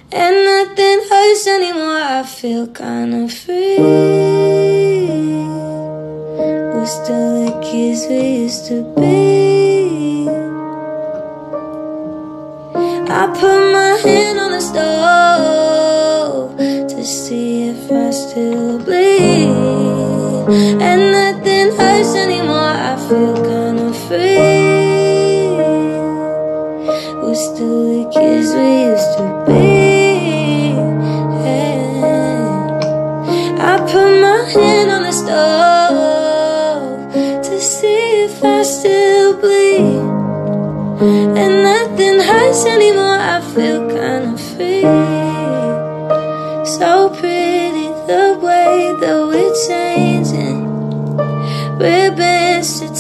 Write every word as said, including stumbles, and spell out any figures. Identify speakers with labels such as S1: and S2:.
S1: and nothing hurts anymore. I feel kinda free. We're still the kids we used to be. I put my hand on the stove to see if I still bleed, and nothing hurts anymore. I feel kinda free. We're still the kids we used to be. I put my hand on the stove to see if I still bleed, and nothing hurts anymore. I feel kinda free. So pretty the way that we're changing, ribbons to